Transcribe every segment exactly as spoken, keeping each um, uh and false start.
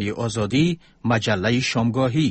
رادیوی آزادی، مجله شامگاهی.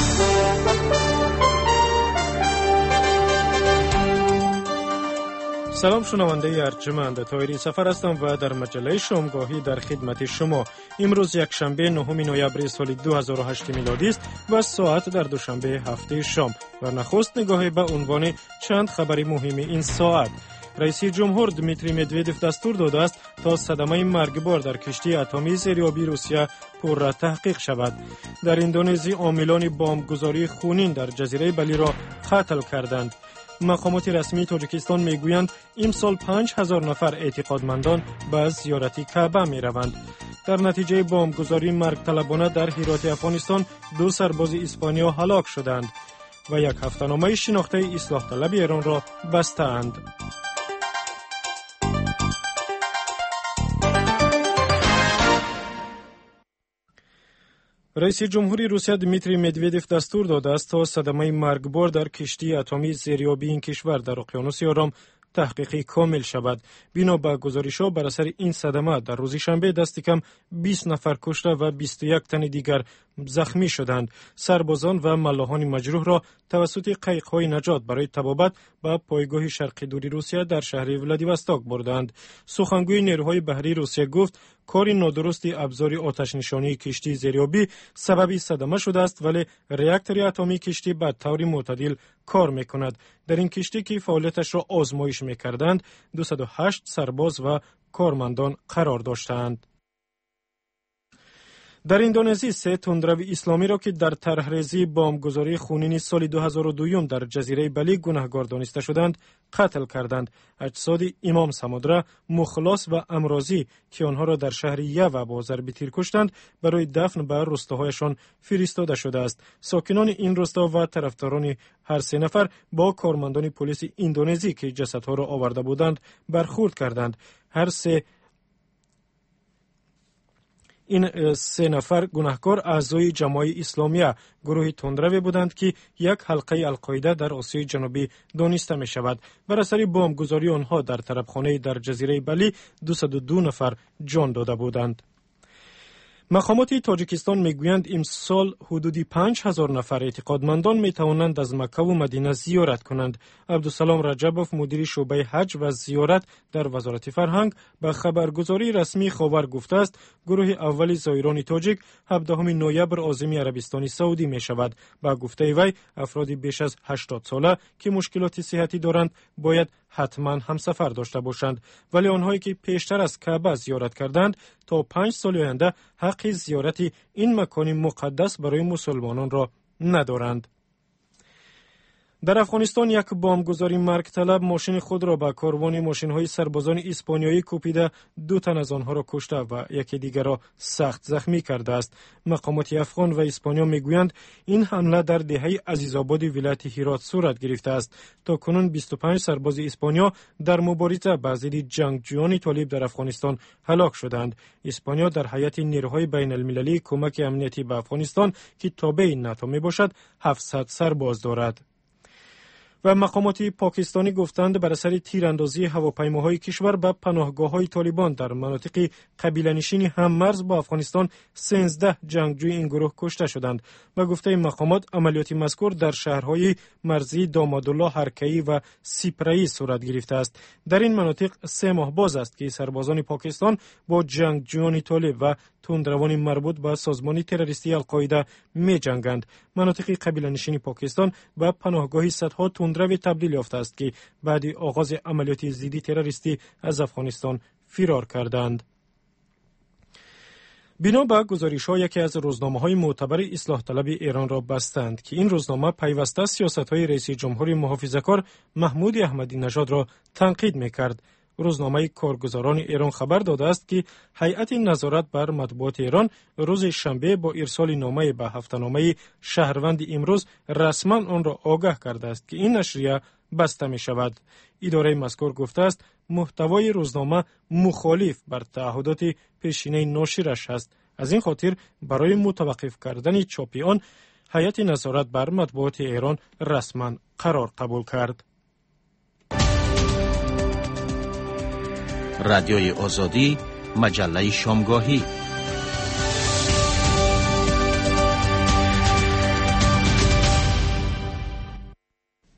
سلام شنونده ارجمند، طاهری سفر هستم و در مجله شامگاهی در خدمت شما. امروز یک شنبه نهم نوامبر سال دو هزار و هشت میلادی است و ساعت در دوشنبه هفته شام. و نخست نگاهی به عنوان چند خبر مهم این ساعت. رئیس جمهور دمیتری مدودوف دستور داده است تا صدمه مرگبار در کشتی اتمی زیریابی روسیه پر تحقیق شود. در اندونزی عاملان بمبگذاری خونین در جزیره بلی را قتل کردند. مقامات رسمی تاجیکستان میگویند امسال پنج هزار نفر اعتقادمندان به زیارت کعبه می روند. در نتیجه بمبگذاری مرگ طلبانه در هرات افغانستان دو سرباز اسپانیا هلاک شدند و یک هفته‌نامه شناخته اصلاح طلب ایران را بستند. رئیس جمهوری روسیه دمیتری مدودوف دستور داده است تا صدمه مرگبار در کشتی اتمی زیریابی این کشور در اقیانوس آرام تحقیقی کامل شود. بنا به گزارش‌ها بر اثر این صدمه در روز شنبه دست کم بیست نفر کشته و بیست و یک تن دیگر زخمی شدند. سربازان و ملاحان مجروح را توسط قایق‌های نجات برای طبابت به پایگاه شرقی دوری روسیه در شهر ولادیواستوک بردند. سخنگوی نیروهای بحری روسیه گفت کار نادرست ابزار آتش نشانی کشتی زیریابی سبب صدمه شده است، ولی راکتور اتمی کشتی به طور معتدل کار میکند. در این کشتی که فعالیتش را آزمایش میکردند دویست و هشت سرباز و کارمندان قرار داشتند. در اندونزی سه تندرو اسلامی را که در طرحریزی بمبگذاری خونین سال دو هزار و دو در جزیره بلی گناهکار دانسته شدند قتل کردند. اجساد امام سمودرا، مخلص و امرازی که آنها را در شهر یوه با ضرب تیر کشتند برای دفن به روستاهایشان فرستاده شده است. ساکنان این روستا و طرفداران هر سه نفر با کارمندان پلیس اندونزی که جسدها را آورده بودند برخورد کردند. هر سه این سه نفر گناهکار اعضای جماعت اسلامیه گروه تندرو بودند که یک حلقه القاعده در آسیای جنوبی دانسته می شود. بر اثر بمبگذاری آنها در طرفخانه در جزیره بلی دویست و دو نفر جان داده بودند. مقامات تاجیکستان میگویند امسال حدود پنج هزار نفر اعتقادمندان می توانند از مکه و مدینه زیارت کنند. عبدالسلام رجبوف مدیر شعبه حج و زیارت در وزارت فرهنگ به خبرگزاری رسمی خاور گفته است گروه اول زائران تاجیک هفدهم نوامبر عازم عربستان سعودی می شود. با گفته وی افراد بیش از هشتاد ساله که مشکلات صحتی دارند باید حتما همسفر داشته باشند، ولی آنهایی که پیشتر از کعبه زیارت کردند تا پنج سال آینده حق زیارت این مکان مقدس برای مسلمانان را ندارند. در افغانستان یک بمبگذاری مرگ طلب ماشین خود را به کاروان ماشین‌های سربازان اسپانیایی کوبیده دو تن از آنها را کشته و یکی دیگر را سخت زخمی کرده است. مقامات افغان و اسپانیا میگویند این حمله در دهه عزیزآباد ولایت هرات صورت گرفته است. تا کنون بیست و پنج سرباز اسپانیا در مبارزه با ضد جنگجویان طالب در افغانستان هلاک شدند. اسپانیا در هیئت نیروهای بین المللی کمک امنیتی به افغانستان که تابع ناتو میباشد هفتصد سرباز دارد. و مقامات پاکستانی گفتند بر اثر تیراندازی هواپیماهای کشور به پناهگاه‌های طالبان در مناطق قبیله‌نشین هم مرز با افغانستان سیزده جنگجوی این گروه کشته شدند. و گفته مقامات عملیات مذکور در شهرهای مرزی دامادالله، هرکه‌ای و سیپره‌ای صورت گرفته است. در این مناطق سه ماه باز است که سربازان پاکستان با جنگجویان طالب و تندروان مربوط به سازمان تروریستی القاعده می جنگند. مناطق قبیله‌نشین پاکستان به پناهگاهی صدها تندرو تبدیل یافته است که بعد آغاز عملیات ضد تروریستی از افغانستان فرار کردند. بنا به گزارش‌ها یکی از روزنامه‌های معتبر اصلاح طلب ایران را بستند که این روزنامه پیوسته سیاست‌های رئیس جمهور محافظه‌کار محمود احمدی نژاد را تنقید می‌کرد. روزنامه کارگزاران ایران خبر داده است که هیئت نظارت بر مطبوعات ایران روز شنبه با ارسال نامه به هفته‌نامه شهروند امروز رسما آن را آگاه کرده است که این نشریه بسته می شود. اداره مذکور گفته است محتوای روزنامه مخالف بر تعهدات پیشینه ناشرش است. از این خاطر برای متوقف کردن چاپ آن هیئت نظارت بر مطبوعات ایران رسما قرار قبول کرد. رادیوی آزادی، مجله شامگاهی.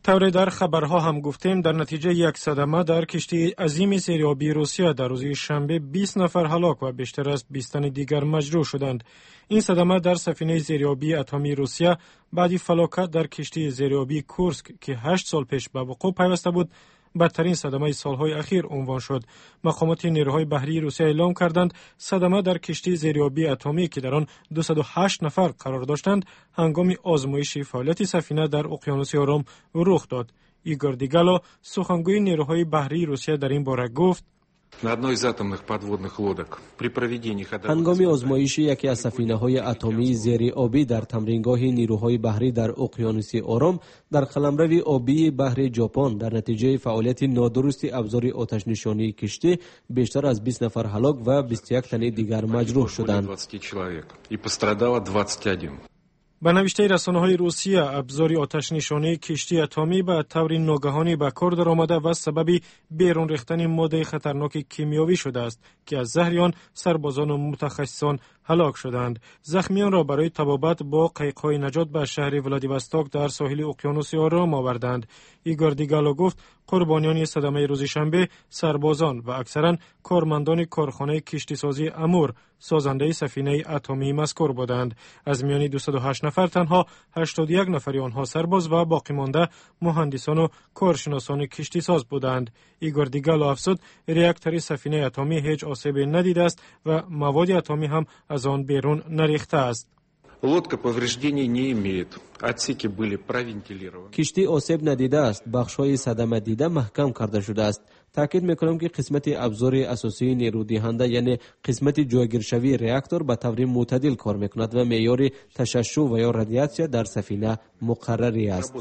طور در خبرها هم گفتیم در نتیجه یک صدمه در کشتی عظیم زیرآبی روسیه در روز شنبه بیست نفر هلاک و بیشتر از بیست تن دیگر مجروح شدند. این صدمه در سفینه زیرآبی اتمی روسیه بعد فلاکت در کشتی زیرآبی کورسک که هشت سال پیش به وقوع پیوسته بود بدترین صدمه سالهای اخیر عنوان شد. مقامات نیروهای بحری روسیه اعلام کردند صدمه در کشتی زیرآبی اتمی که در آن دویست و هشت نفر قرار داشتند هنگام آزمایش فعالیت سفینه در اقیانوس آرام رخ داد. ایگور دیگالو سخنگوی نیروهای بحری روسیه در این باره گفت هنگام آزمایش یکی از سفینه‌های اتمی زیر آبی در تمرینگاه نیروهای بحری در اقیانوس آرام در قلمرو آبی بحر ژاپن در نتیجه فعالیت نادرست ابزار آتش نشانی کشتی بیشتر از بیست نفر هلاک و بیست و یک تن دیگر مجروح شدند. به نوشته رسانه‌های روسیه ابزار آتش نشانی کشتی اتمی به طور ناگهانی به کار درآمده و سبب بیرون ریختن ماده خطرناک کیمیایی شده است که از زهر آن سربازان و متخصصان هلاک شدند. زخمیان را برای طبابت با قایق‌های نجات به شهر ولادیواستوک در ساحل اقیانوس آرام آوردند. ایگور دیگالو گفت قربانیان صدمه روز شنبه سربازان و اکثرا کارمندان کارخانه کشتیسازی امور سازنده سفینه اتمی مذکور بودند. از میان دویست و هشت نفر تنها هشتاد و یک نفر آنها سرباز و باقی مانده مهندسان و کارشناسان کشتیساز بودند. ایگور دیگالو افزود ریاکتور سفینه اتمی هیچ آسیبی ندیده است و مواد اتمی هم از آن بیرون نریخته است. کشتی آسیب ندیده است، بخش‌های صدمه دیده محکم کرده شده است. تاکید میکنم که قسمت ابزار اساسی نیرو دهنده یعنی قسمت جایگیرشوی ریاکتور به طور معتدل کار میکند و معیار تشعشع و یا رادیاسیون در سفینه مقرری است.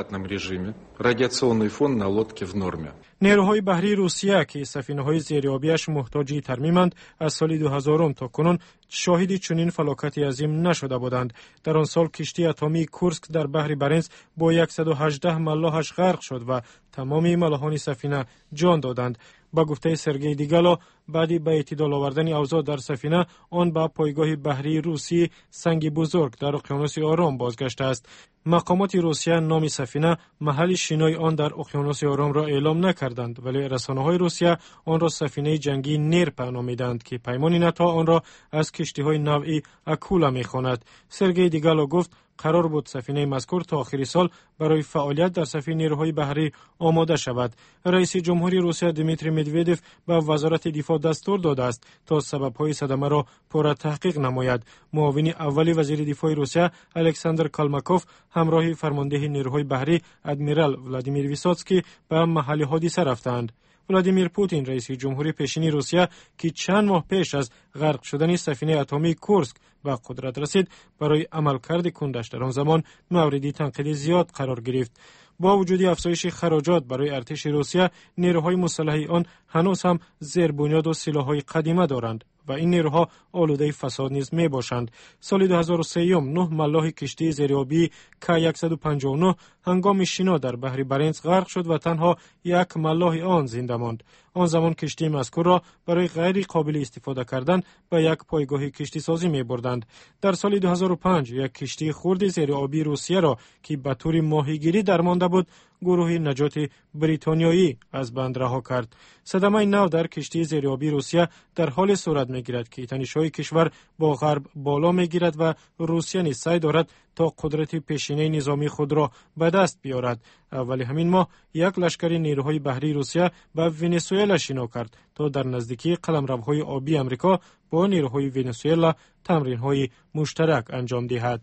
نیروهای بحری روسیه که سفینه‌های زیرآبیش محتاج ترمیمند از سال دو هزار تا کنون شاهد چنین فلاکتی عظیم نشده بودند. در آن سال کشتی اتمی کورسک در بحر برنز با صد و هجده ملاحش غرق شد و تمامی ملاحان سفینه جان دادند. با گفته سرگئی دیگالو بعد به اعتدال آوردن اوضاع در سفینه آن به پایگاه بحری روسی سنگ بزرگ در اقیانوس آرام بازگشته است. مقامات روسیه نام سفینه محل شنای آن در اقیانوس آرام را اعلام نکردند ولی رسانه‌های روسیه آن را سفینه جنگی نیرپ نامیدند که پیمان ناتو آن را از کشتی‌های نوعی اکولا می‌خواند. سرگئی دیگالو گفت قرار بود سفینه مذکور تا آخر سال برای فعالیت در صف نیروهای بحری آماده شود. رئیس جمهوری روسیه دیمیتری مدودوف به وزارت دفاع دستور داده است تا سبب‌های صدمه را پر تحقیق نماید. معاون اول وزیر دفاع روسیه الکساندر کالماکوف همراه فرمانده نیروهای بحری ادمیرال ولادیمیر ویسوتسکی به محل حادثه رفتند. ولادیمیر پوتین رئیس جمهوری پیشین روسیه که چند ماه پیش از غرق شدن سفینه اتمی کورسک به قدرت رسید برای عملکرد کندش در آن زمان مورد تنقید زیاد قرار گرفت. با وجود افزایش خراجات برای ارتش روسیه نیروهای مسلح آن هنوز هم زیربنیاد و سلاح‌های قدیمه دارند و این نیروها آلوده فساد نیز می باشند. سال دو هزار و سه نه ملاح کشتی زیرآبی که صد و پنجاه و نه هنگام شنا در بحر برنز غرق شد و تنها یک ملاح آن زنده ماند. آن زمان کشتی مذکور را برای غیر قابل استفاده کردن به یک پایگاه کشتی سازی می بردند. در سال دو هزار و پنج یک کشتی خرد زیرآبی روسیه را که به طور ماهیگیری درمانده بود گروه نجات بریتانیایی از بند رها کرد. صدمه نو در کشتی زیرآبی روسیه در حال صورت می‌گیرد که تنش‌های کشور با غرب بالا می‌گیرد و روسیه نیز سعی دارد تا قدرت پیشینه نظامی خود را به دست بیارد. اول همین ماه یک لشکر نیروهای بحری روسیه به ونزوئلا شنا کرد تا در نزدیکی قلمروهای آبی آمریکا با نیروهای ونزوئلا تمرین‌های مشترک انجام دهد.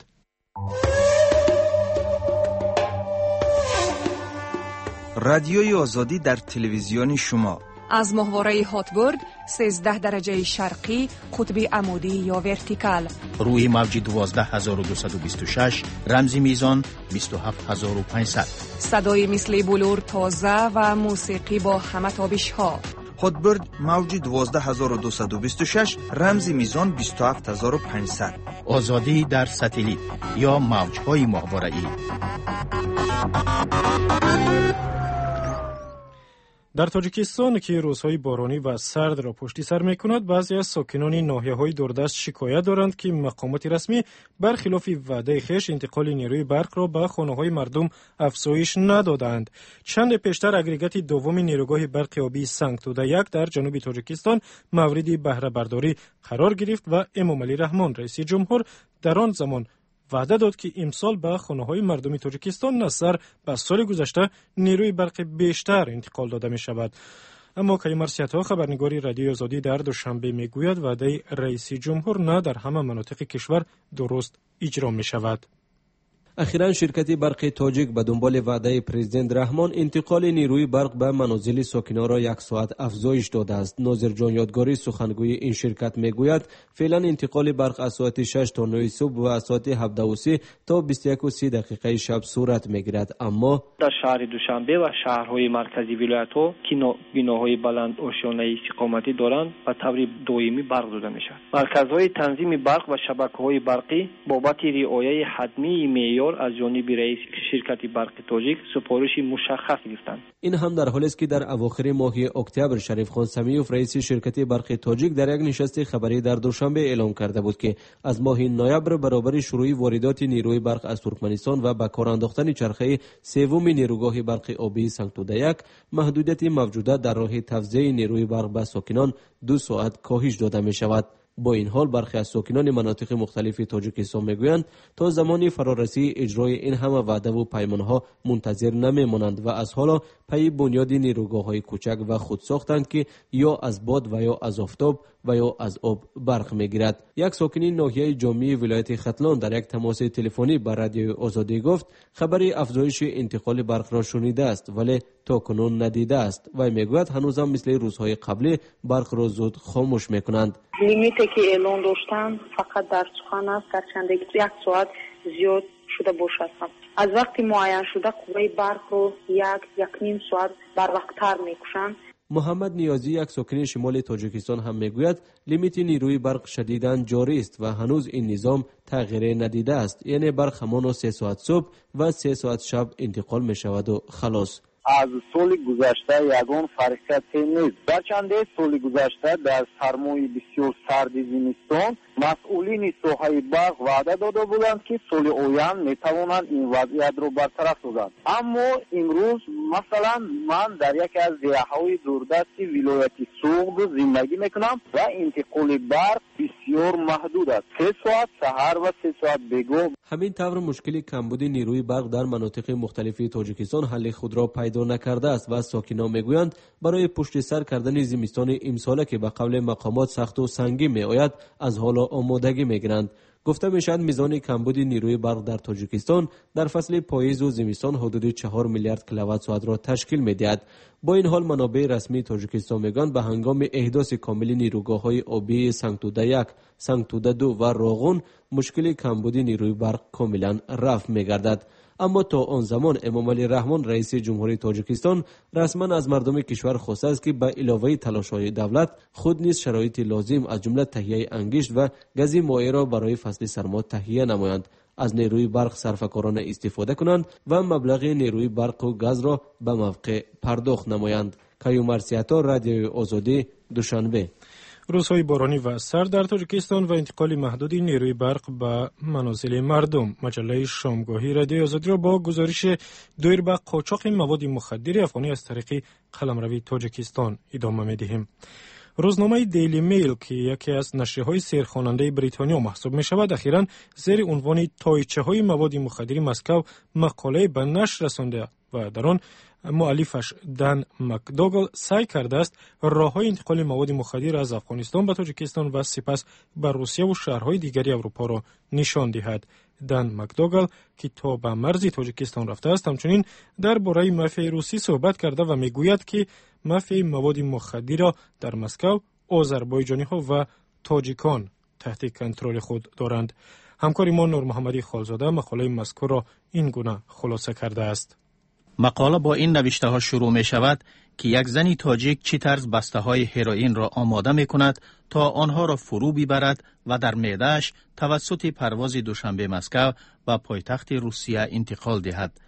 رادیوی آزادی در تلویزیون شما از ماهواره هاتبورد سیزده درجه شرقی قطب عمودی یا ورتیکال روی موج دوازده هزار و دویست و بیست و شش رمزی میزان بیست و هفت هزار و پانصد صدای مثل بلور تازه و موسیقی با همه تابش ها. هاتبورد موج دوازده هزار و دویست و بیست و شش رمزی میزان بیست و هفت هزار و پانصد. آزادی در ساتلیت یا موج‌های ماهواره‌ای. در تاجیکستان که روزهای بارانی و سرد را پشت سر می‌کند، بعضی از ساکنان ناحیه‌های دوردست شکایت دارند که مقامات رسمی برخلاف وعده خویش انتقال نیروی برق را به خانه‌های مردم افزایش ندادند. چند پیشتر اگریگات دوم نیروگاه برق آبی سنگتوده یک در جنوب تاجیکستان مورد بهره برداری قرار گرفت و امامعلی رحمان رئیس جمهور در آن زمان وعده داد که امسال به خانه‌های مردم تاجیکستان نظر به سال گذشته نیروی برق بیشتر انتقال داده می شود. اما کیمرسیتا خبرنگاری رادیو آزادی در دوشنبه می گوید وعده رئیس جمهور نه در همه مناطق کشور درست اجرا می شود. اخیراً شرکت برق تاجیک به دنبال وعده پرزیدنت رحمان انتقال نیروی برق به منازل ساکنان را یک ساعت افزایش داده است. ناظر جان یادگاری سخنگوی این شرکت میگوید فعلا انتقال برق از ساعت شش تا نه صبح و از ساعت هفده و سی تا بیست و یک و سی دقیقه شب صورت میگیرد. اما در شهر دوشنبه و شهرهای مرکزی ولایت‌ها که بناهای بلند آشیانه استقامتی دارند به طور دائمی برق داده میشود. مرکزهای تنظیم برق و شبکه‌های برقی بابت رعایت حتمی معیار از جانب رئیس شرکت برق تاجیک سپارش مشخص گرفتند. این هم در حالی است که در اواخر ماه اکتبر شریف خان سمیوف رئیس شرکت برق تاجیک در یک نشست خبری در دوشنبه اعلام کرده بود که از ماه نوامبر برابر شروع واردات نیروی برق از ترکمنستان و به کار انداختن چرخه سوم نیروگاه برق آبی سنگتوده یک محدودیت موجوده در راه توزیع نیروی برق به ساکنان دو ساعت کاهش داده می شود. با این حال برخی از ساکنان مناطق مختلف تاجیکستان میگویند تا زمانی فرارسی اجرای این همه وعده و پیمانها منتظر نمیمانند و از حالا پی بنیاد نیروگاه‌های کوچک و خودساختند که یا از باد و یا از آفتاب و یا از آب برق میگیرد. یک ساکن ناحیه جامی ولایت ختلان در یک تماس تلفنی با رادیو آزادی گفت خبری افزایش انتقال برق را شنیده است ولی تا کنون ندیده است و میگوید هنوز هم مثل روزهای قبلی برق را زود خاموش میکنند. لیمیتی که اعلان داشتن فقط در سخن است، گرچند یک ساعت زیاد شده باشد. از وقتی معین شده قوه برق رو یک یک نیم ساعت بر وقت‌تر میکشند. محمد نیازی یک ساکن شمال تاجیکستان هم میگوید لیمیت نیروی برق شدیداً جاری است و هنوز این نظام تغییر ندیده است، یعنی برق همان سه ساعت صبح و سه ساعت شب انتقال می شود و خلاص. از سال گذشته یگان فرقیتی نیست. در چند سال گذشته در سرمای بسیار سرد زمستان مسئولین ساحه برق وعده داده بودند که سال آینده میتوانند این وضعیت را برطرف سازند. اما امروز مثلا من در یک از ضیاهای دوردست ولایت سوغد زندگی میکنم و انتقال برق بسیار محدود است. سه ساعت سحر و سه ساعت بگاه. همین طور مشکل کمبود نیروی برق در مناطق مختلف تاجیکستان حل خود را پیدا نکرده است و ساکنان میگویند برای پشت سر کردن زمستان امساله که به قول مقامات سخت و سنگین میآید از حالا آمادگی میگیرند. گفته میشد میزان کمبود نیروی برق در تاجیکستان در فصل پاییز و زمستان حدود چهار میلیارد کیلووات ساعت را تشکیل میدهد. با این حال منابع رسمی تاجیکستان میگویند به هنگام احداث کامل نیروگاه‌های آبی سنگتوده یک، سنگتوده دو و راغون مشکل کمبود نیروی برق کاملا رفع میگردد. اما تا آن زمان امامعلی رحمان رئیس جمهوری تاجیکستان رسما از مردم کشور خواسته است که به علاوه تلاش‌های دولت خود نیز شرایط لازم از جمله تهیه انگشت و گاز مائع را برای فصل سرما تهیه نمایند، از نیروی برق صرفه‌کارانه استفاده کنند و مبلغ نیروی برق و گاز را به موقع پرداخت نمایند. کیومرسیتا رادیو آزادی دوشنبه. روزهای بارانی و سرد در تاجیکستان و انتقال محدود نیروی برق به منازل مردم. مجله شامگاهی رادیو آزادی را با گزارش دایر به قاچاق مواد مخدر افغانی از طریق قلمروی تاجیکستان ادامه می‌دهیم. روزنامه دیلی میل که یکی از نشریه‌های سیرخواننده بریتانیا محسوب می‌شود اخیراً زیر عنوان تایچه‌های مواد مخدر مسکو مقاله به نشر رسانده و در آن مؤلفش دن مکدوگل سعی کرده است راه‌های انتقال مواد مخدر از افغانستان به تاجیکستان و سپس به روسیه و شهرهای دیگری اروپا را نشان دهد. دن مکدوگل که تا به مرز تاجیکستان رفته است همچنین درباره مافیای روسی صحبت کرده و میگوید که مافیای مواد مخدر را در مسکو آذربایجانی‌ها و تاجیکان تحت کنترل خود دارند. همکار ما نور محمدی خالزاده مقاله مذکور را این گونه خلاصه کرده است. مقاله با این نوشته ها شروع می شود که یک زنی تاجیک چی طرز بسته های هروئین را آماده می کند تا آنها را فرو ببرد و در معده‌اش توسط پرواز دوشنبه مسکو و پایتخت روسیه انتقال دهد.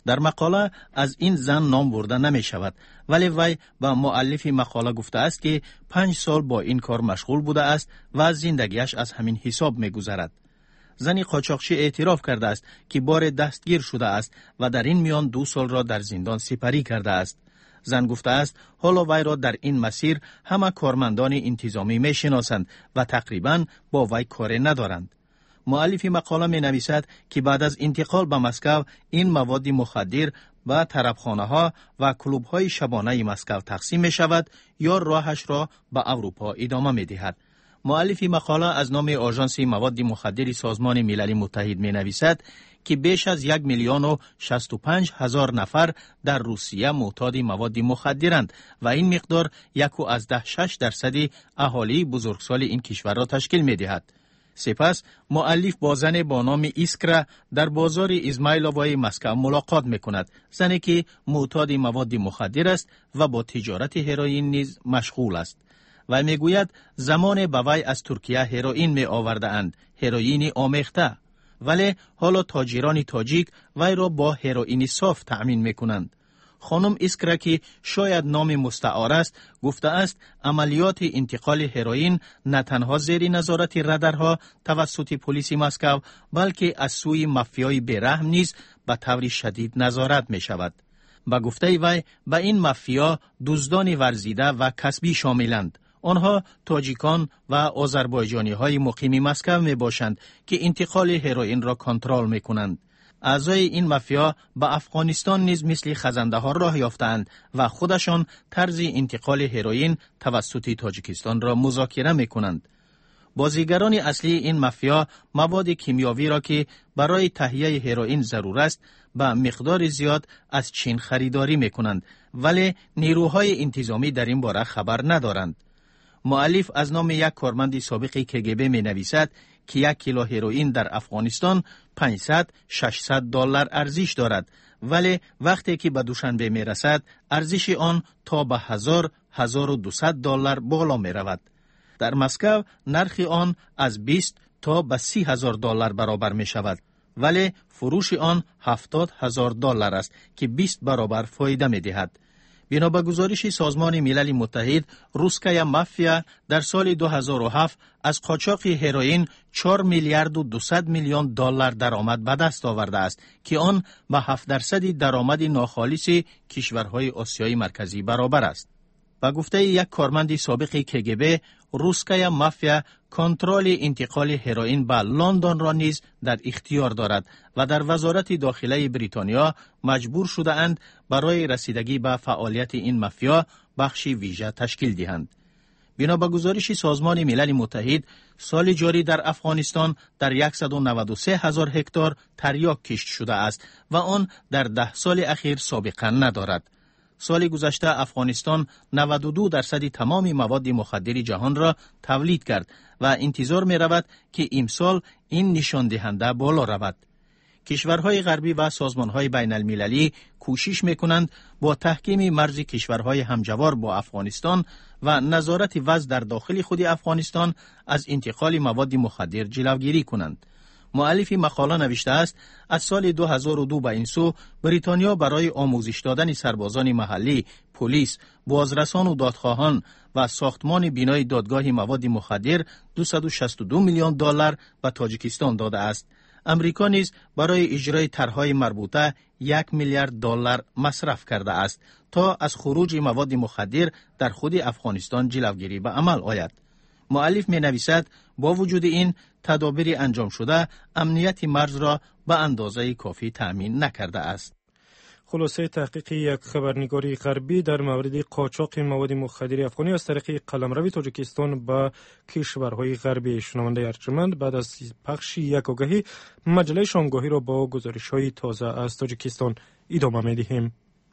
در مقاله از این زن نام برده نمی شود، ولی وی به مؤلف مقاله گفته است که پنج سال با این کار مشغول بوده است و زندگیش از همین حساب می گذرد. زنی قاچاقچی اعتراف کرده است که بار دستگیر شده است و در این میان دو سال را در زندان سپری کرده است. زن گفته است حالا وی را در این مسیر همه کارمندان انتظامی می شناسند و تقریباً با وی کاری ندارند. مؤلف مقاله می نویسد که بعد از انتقال به مسکو این مواد مخدر به طربخانه ها و کلوب های شبانه مسکو تقسیم می شود یا راهش را به اروپا ادامه می دهد. مؤلف مقاله از نام آژانس مواد مخدر سازمان ملل متحد می نویسد که بیش از یک میلیون و شصت و پنج هزار نفر در روسیه معتاد مواد مخدرند و این مقدار یک و از ده شش درصد اهالی بزرگسال این کشور را تشکیل می دهد. سپس مؤلف با زن با نام ایسکرا در بازار ازمایلووای مسکو ملاقات می کند، زنی که معتاد مواد مخدر است و با تجارت هروئین نیز مشغول است. و می گوید زمان به وی از ترکیه هروئین می آورده اند، هروئین آمیخته، ولی حالا تاجران تاجیک وی را با هروئین صاف تأمین می کنند. خانم ایسکرا که شاید نام مستعار است گفته است عملیات انتقال هروئین نه تنها زیر نظارت رادارها توسط پلیس مسکو بلکه از سوی مافیای بیرحم نیز به طور شدید نظارت می شود. با گفته وی به این مافیا دزدان ورزیده و کسبی شاملند. آنها تاجیکان و آذربایجانی های مقیم مسکو می باشند که انتقال هروئین را کنترل می کنند. اعضای این مافیا به افغانستان نیز مثل خزنده ها راه یافتند و خودشان طرز انتقال هروئین توسط تاجیکستان را مذاکره می کنند. بازیگران اصلی این مافیا مواد کیمیاوی را که برای تهیه هروئین ضرور است به مقدار زیاد از چین خریداری می کنند، ولی نیروهای انتظامی در این باره خبر ندارند. مؤلف از نام یک کارمند سابق کگبه می نویسد که یک کیلو هروئین در افغانستان پانصد ششصد دلار ارزش دارد، ولی وقتی که به دوشنبه می رسد ارزش آن تا به هزار هزار و دویست دلار بالا می رود. در مسکو نرخ آن از بیست تا به سی هزار دلار برابر می شود، ولی فروش آن هفتاد هزار دلار است که بیست برابر فایده می دهد. بنا به گزارش سازمان ملل متحد، روسیه مافیا در سال دو هزار و هفت از قاچاق هروئین چهار میلیارد و دویست میلیون دلار درآمد به دست آورده است که آن به هفت درصد درآمد ناخالص کشورهای آسیای مرکزی برابر است. با گفته یک کارمند سابق کگبه، روسیه مافیا کنترل انتقال هروئین به لندن را نیز در اختیار دارد و در وزارت داخله بریتانیا مجبور شده اند برای رسیدگی به فعالیت این مافیا بخشی ویژه تشکیل دهند. بنا به گزارش سازمان ملل متحد، سال جاری در افغانستان در صد و نود و سه هزار هکتار تریاک کشت شده است و آن در ده سال اخیر سابقه ندارد. سال گذشته افغانستان نود و دو درصد تمام مواد مخدر جهان را تولید کرد و انتظار می رود که امسال این نشان دهنده بالا رود. کشورهای غربی و سازمانهای بین المللی کوشش می کنند با تحکیم مرز کشورهای همجوار با افغانستان و نظارت وضع در داخل خود افغانستان از انتقال مواد مخدر جلوگیری کنند. مؤلف مقاله نوشته است از سال دو هزار و دو به این سو بریتانیا برای آموزش دادن سربازان محلی، پلیس، بازرسان و دادخواهان و ساختمان بینای دادگاه مواد مخدر دویست و شصت و دو میلیون دلار به تاجیکستان داده است. امریکا نیز برای اجرای طرح‌های مربوطه یک میلیارد دلار مصرف کرده است تا از خروج مواد مخدر در خود افغانستان جلوگیری به عمل آید. مؤلف می نویسد با وجود این تدابیر انجام شده امنیت مرز را به اندازه کافی تأمین نکرده است. خلاصه تحقیق یک خبرنگاری غربی در مورد قاچاق مواد مخدر افغانی از طریق قلمرو تاجیکستان به کشورهای غربی. شنونده ارجمند، بعد از پخش یک آگهی مجله شامگاهی را با گزارش‌های تازه از تاجیکستان ادامه می‌دهیم.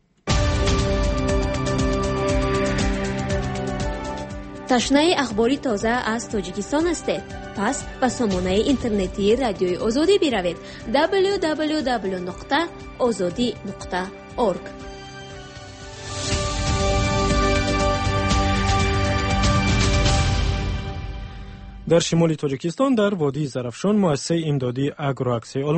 تشنه اخباری تازه از تاجیکستان هستید؟ پس به سامانه اینترنتی رادیوی آزادی بروید دبلیو دبلیو دبلیو نقطه آزادی نقطه اورگ. در شمال تاجیکستان در وادی زرافشان مؤسسه امدادی اگرواکسی آلمان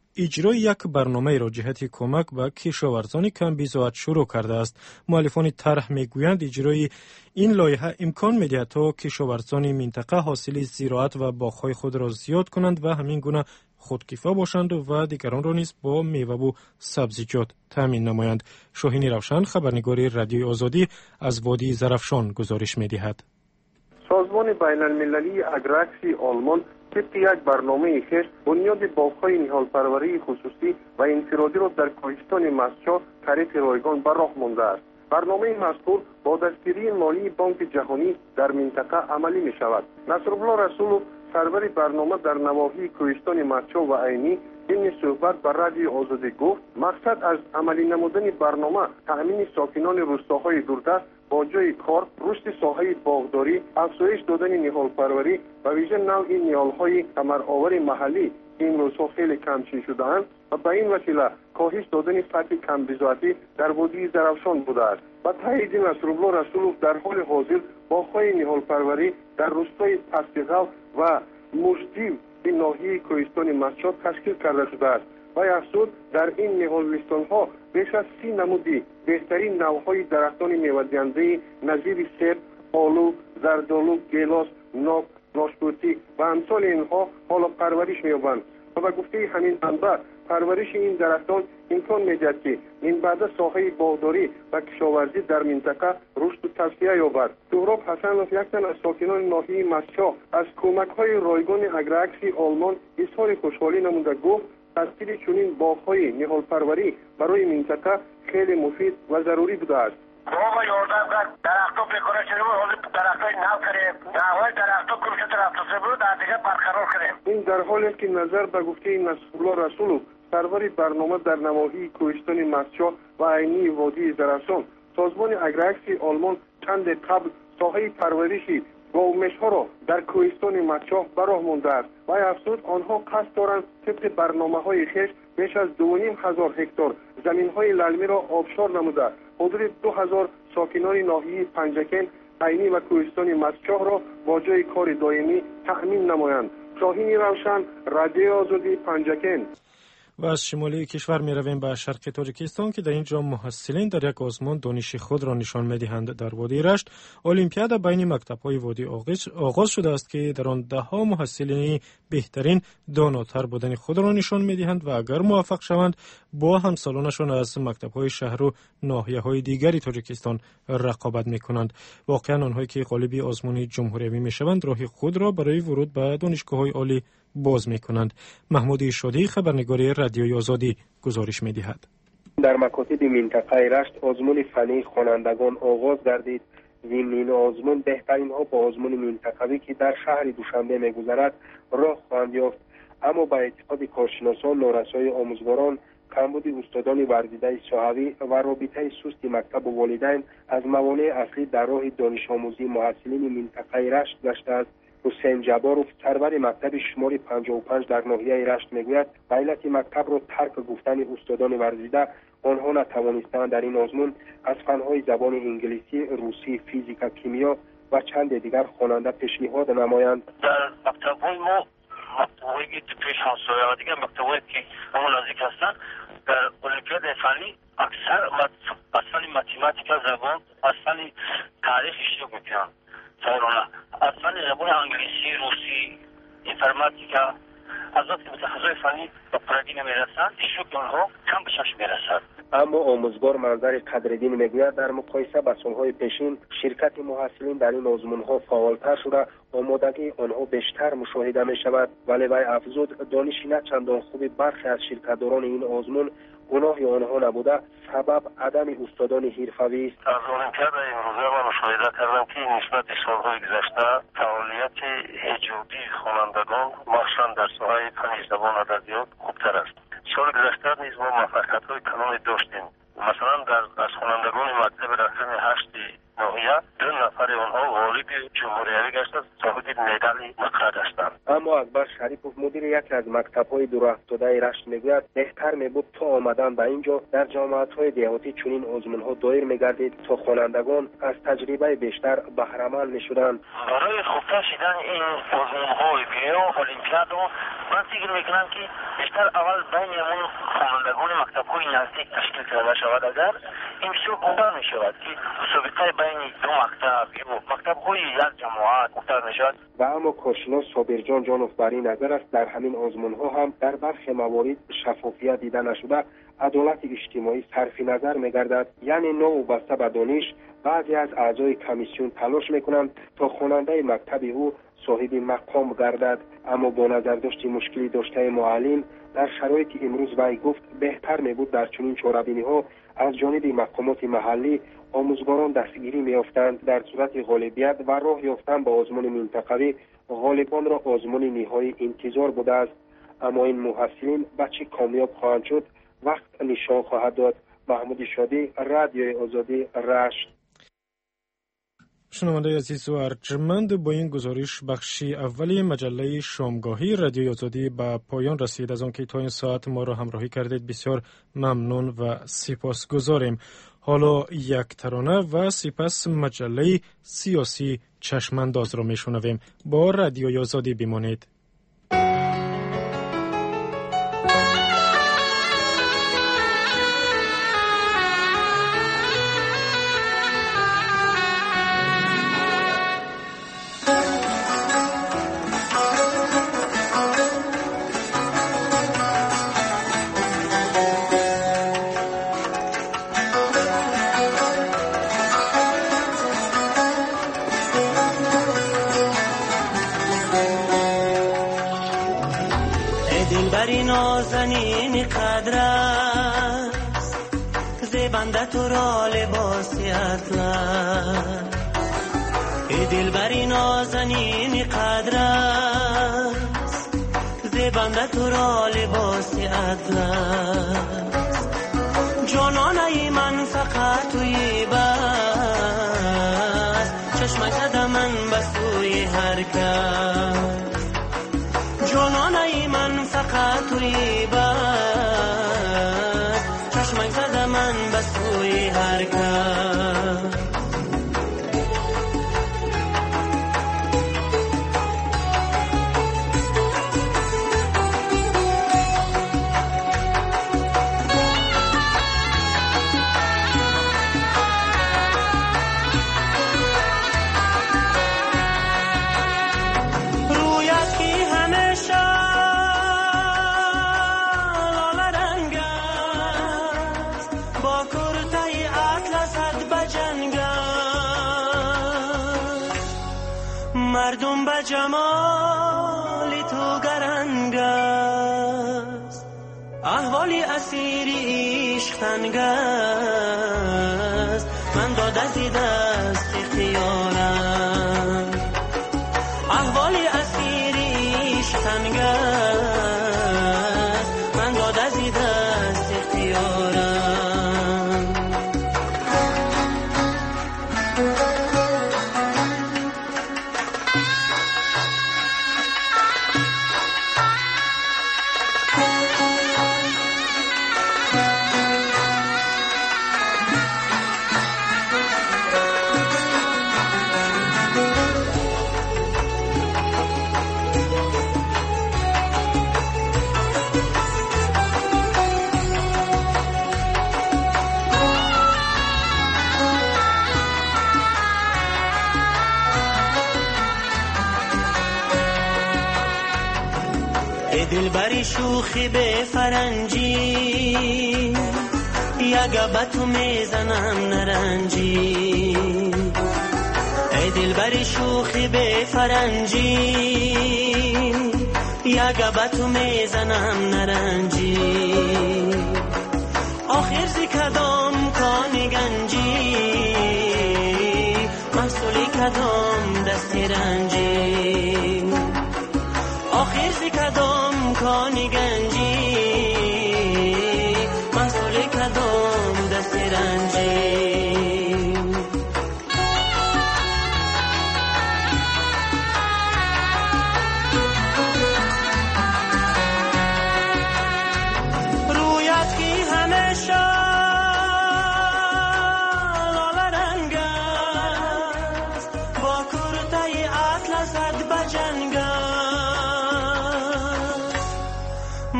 اجرای یک برنامه را جهت کمک به کشاورزان کم بیزاعت شروع کرده است. مؤلفان طرح میگویند اجرای این لایحه امکان می‌دهد تا کشاورزان منطقه حاصل زراعت و باغ‌های خود را زیاد کنند و همین گونه خودکفا باشند و دیگران را نیز با میوه و سبزیجات تامین نمایند. شاهین روشن، خبرنگار رادیوی آزادی، از وادی زرافشان گزارش می‌دهد. سازمان بین المللی اگراکسی آلمان طبق یک برنامه خویش بنیاد باغ‌های نهالپروری خصوصی و انفرادی را در کوهستان مسچا طریق رایگان به راه مانده است. برنامه مذکور با دستگیری مالی بانک جهانی در منطقه عملی می شود. نصرالله رسولوف سرور برنامه در نواحی کوهستان مسچا و عینی این صحبت بر رادیو آزادی گفت مقصد از عملی نمودن برنامه تأمین ساکنان روستاهای دوردست با جای کار، رشد ساحه باغداری، افزایش دادن نهالپروری و ویژه نوع نهال‌های ثمرآور محلی این روزها خیلی کمچین شده‌اند و به این وسیله کاهش دادن سطح کمبزاعتی در وادی زرافشان بوده است. با تایید نصرالله رسولوف در حال حاضر باغ‌های نهالپروری در روستای پستیغال و مجدیو این ناحیه کوهستان مسچا تشکیل کرده شده است. و افزود در این نهالستان‌ها بیش از سی نمودی بهترین نوع‌های درختان میوه‌دهنده نظیر سیب، آلو، زردآلو، گیلاس، ناب، ناشپوتی و امثال اینها حالا پرورش می‌یابند. و به گفته همین منبع پرورش این درختان امکان می‌دهد که این بعد ساحه باغداری و کشاورزی در منطقه رشد و توسعه یابد. سهراب حسنوف یک تن از ساکنان ناحیه مسچا از کمک‌های رایگان اگراکسی آلمان اظهار خوشحالی نموده گفت تشکیل چنین باغ‌های نهالپروری برای منطقه خیلی مفید و ضروری بوده است. ما یوردن درختو بکنه چه حال درختای نو کریم نوای درختو کلش درختو بود در دیگه برقرار کنیم. این در حالی است که نظر به گفته نصرالله رسولوف سرور برنامه در نواحی کوهستان مسچا و عینی وادی زرافشان سازمان اگراکسی آلمان چند قبل ساحه پرورشی گاومش‌ها را در کوهستان مسچا به راه مانده است و افزود آنها قصد دارند طبق برنامه‌های خویش بیش از دو و نیم هزار هکتار زمین‌های للمی را آبشار نموده حدود دو هزار ساکنان ناحیه پنجکن، عینی و کوهستان مسچا را با جای کار دائمی تأمین نمایند. شاهین روشن، رادیو آزادی، پنجکن. و از شمالی کشور می رویم به شرق تاجیکستان که در اینجا محصلین در یک آزمون دانش خود را نشان می دهند. در وادی رشت المپیاد بین مکتب‌های وادی آغاز شده است که در آن ده ها محصلین بهترین داناتر بودن خود را نشان می دهند و اگر موفق شوند با همسالانشان از مکتب‌های شهر و ناحیه‌های دیگری تاجیکستان رقابت می کنند. واقعا آنهایی که غالب آزمون جمهوری می شوند راه خود را برای ورود به دانشگاه‌های عالی باز می کنند. محمود شادی، خبرنگار رادیوی آزادی، گزارش می دهد. در مکاتب منطقه رشت آزمون فنی خوانندگان آغاز گردید. ضمن این آزمون بهترین ها با آزمون منطقوی که در شهر دوشنبه می گذرد راه خواهند یافت، اما با اعتقاد کارشناسان، نارسایی آموزگاران، کمبود استادان ورزیده صحوی و رابطه سست مکتب و والدین از موانع اصلی در راه دانش آموزی محصلین منطقه رشت گشته است. حسین جباروف سرور مکتب شماره پنجاه و پنج در ناحیه رشت میگوید به علت مکتب را ترک گفتن استادان ورزیده آنها نتوانستند در این آزمون از فنهای زبان انگلیسی، روسی، فیزیک، کیمیا و چند دیگر خواننده پیشنهاد نمایند. در مکتب‌های ما مکتب‌هایی که پیش همسایه و دیگر مکتب‌هایی که همون نزدیک هستند در المپیاد فنی اکثر از فن متماتیک زبان، از فن تاریخ اشتراک می‌کنند. سوالونه از فن زبان انگلیسی، روسی، اینفرماتیکا از وقتی متخصصای فنی به پرگی نمیرسند اشتراک آنها کم به چشم میرسد. اما آموزگار منظر قدردین میگوید در مقایسه با سالهای پیشین شرکت محصلین در این آزمون‌ها فعالتر شده، آمادگی آنها بیشتر مشاهده می شود. ولی وی افزود دانشی نه چندان خوبی برخی از شرکتداران این آزمون گناهی آنها نبوده، سبب عدم استادان حرفه‌ای است. از المپیاد امروزه من مشاهده کردم که نسبت به سالهای گذشته فعالیت حجابی خوانندگان مخصوصا در ساحه فن زبان و ادبیات خوبتر است. سال گذشته نیز ما موفقیت‌های کلانی داشتیم. مثلا در از خوانندگان مکتب رقم هشت ناحیه دو نفر آنها غالب جمهوری گشتند، صاحب مدال مقعد هستند. اما اکبر شریفوف مدیر یکی از مکتب‌های دورافتاده رشت میگوید بهتر میبود تا آمدن به اینجا در جامعه‌های دیهاتی چنین آزمون‌ها دایر میگردید تا خوانندگان از تجربه بیشتر بهره‌مند میشدند. برای خوب کشیدن این آزمون‌های بیو المپیاد من فکر میکنم که بیشتر اول بین اون خوانندگان مکتب‌های نزدیک تشکیل کرده شود. اگر این بسیار بهتر میشود که مسابقه بین دو مکتب یا مکتب‌های یک جماعت بهتر میشود. و اما کارشناس صابرجان جانوف بر این نظر است در همین آزمون‌ها هم در برخی موارد شفافیت دیده نشده، عدالت اجتماعی صرف نظر می‌گردد. یعنی نو بسته به دانش بعضی از اعضای کمیسیون تلاش می‌کنند تا خواننده مکتب او صاحب مقام گردد، اما با نظر داشت مشکلی داشته معلم در شرایط امروز وی گفت بهتر می‌بود در چنین چاره‌بینی‌ها از جانب مقامات محلی آموزگاران دستگیری می‌یافتند. در صورت غالبیت و راه یافتن به آزمون منطقوی غالبان را آزمون نهایی انتظار بوده است، اما این محصلین به چه کامیاب خواهند شد وقت نشان خواهد داد. محمود شادی، رادیوی آزادی، رشت. شنونده عزیز و ارجمند، با این گزارش بخشی اولی مجله شامگاهی رادیوی آزادی به پایان رسید. از آنکه تا این ساعت ما را همراهی کردید بسیار ممنون و سپاسگزاریم. حالا یک ترانه و سپس مجله سیاسی چشمانداز را میشنویم. با رادیوی آزادی بمانید. نازنین قدر است زیبنده تو را لباسی اطلس، ای دلبری نازنین قدر است زیبنده تو را لباسی اطلس، جانانه من فقط توی بس، چشمک زده من به سوی هر کس، جانانه من فقط توی بس، چشمک زده من به سوی هر کس. مردم به جمال تو گرنگ است، احوالی اسیری عشق تنگ است، من داده زی دست اختیارم، احوالی اسیری عشق تنگ است، من داده زی دست اختیارم. دلبری شوخی به فرنجی، یگه به تو میزنم نرنجی، ای دلبری شوخی به فرنجی، یگه به تو میزنم نرنجی، آخر زی کدام کانی گنجی، محصولی کدام دستی رنجی، آخر زی کدام کانی گنجی، محصول کدام دست رنجی.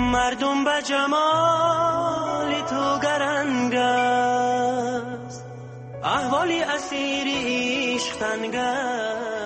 مردم به جمال تو گرنگ است، احوالی اسیری عشق تنگ است.